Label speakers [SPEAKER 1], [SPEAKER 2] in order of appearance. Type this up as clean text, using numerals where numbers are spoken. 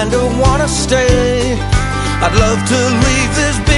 [SPEAKER 1] kinda wanna stay. I'd love to leave this